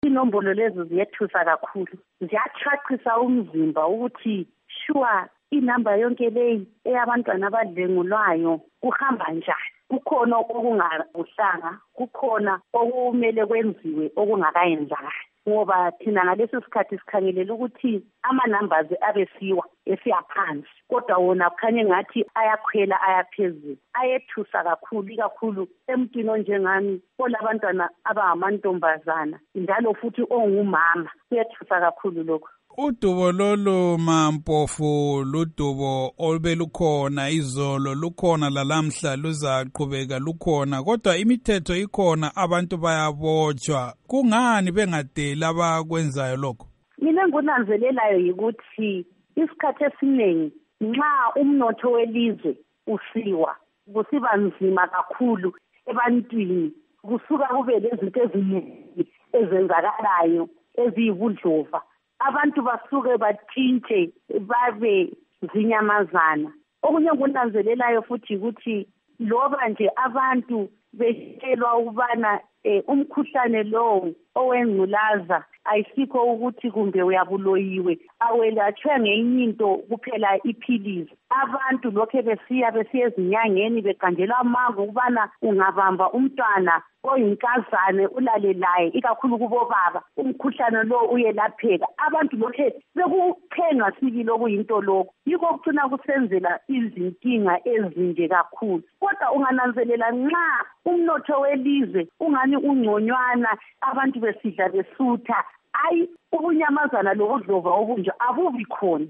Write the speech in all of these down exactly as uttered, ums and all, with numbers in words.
Inombolo lezo ziyethusa kakhulu, ziyachaqisa umzimba ukuthi sure inamba yonke leyi eyabantwana abadlengulwayo kuhamba njani. Kukhona okungabuhlanga, kukhona okumele kwenziwe okungakayenzakali. Ngoba thina ngalesi sikhathi sikhangelela ukuthi ama-numbers abesiwa esiya phansi, kodwa wona kukhanya ngathi ayakhwela ayaphezulu. Ayethusa kakhulu, ikakhulu emntwini onjengami olabantwana abangamantombazana njalo futhi ongumama. Kuyethusa kakhulu lokho. Udubo lolu Mampofu ludubo olubelukhona izolo, lukhona lalamhla, luzaqhubeka lukhona, kodwa imithetho ikhona, abantu bayabotshwa. Kungani bengadeli abakwenzayo lokho? Mina ngunanzelelayo yikuthi isikhathi esiningi nxa umnotho welizwe usiwa kusiba nzima kakhulu ebantwini, kusuka kube lezinto eziningi ezenzakalayo eziyibudlova. Abantu basuke bathintshe babe zinyamazana. Okunye ngunanzelelayo futhi ukuthi loba nje abantu beshelwa ukubana eh, umkhuhlane lowo owengculaza ayisikho ukuthi kumbe uyabuloyiwe, awelatshwe ngenye into kuphela iphilisi. Abantu lokho besiya besiya ezinyangeni beqanjelwa amanga ukubana ungabamba umntwana oyinkazane ulale laye, ikakhulu kubo baba, umkhuhlane lo uyelapheka. Abantu lokho bekuthenga sibili okuyinto lokho, yikho kuthina kusenzela izinkinga ezinje kakhulu. Kodwa ungananzelela nxa umnotho welizwe ungani ungconywana, abantu besidla besutha, ayi ubunyamazana lobudlova obunje abubi khona.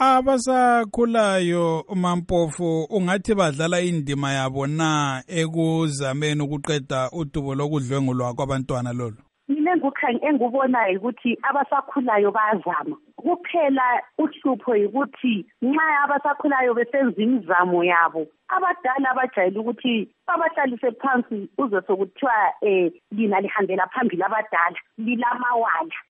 Abasakhulayo Mampofu ungathi badlala indima yabo na ekuzameni ukuqeda udubo lokudlwengulwa kwabantwana lolu? Mina engikubonayo ukuthi abasakhulayo bayazama. Kuphela uhlupho yikuthi nxa abasakhulayo besenza imizamo yabo, abadala abajayele ukuthi babahlalise phansi uze sokuthiwa eh lina lihambela phambili abadala lilamawala.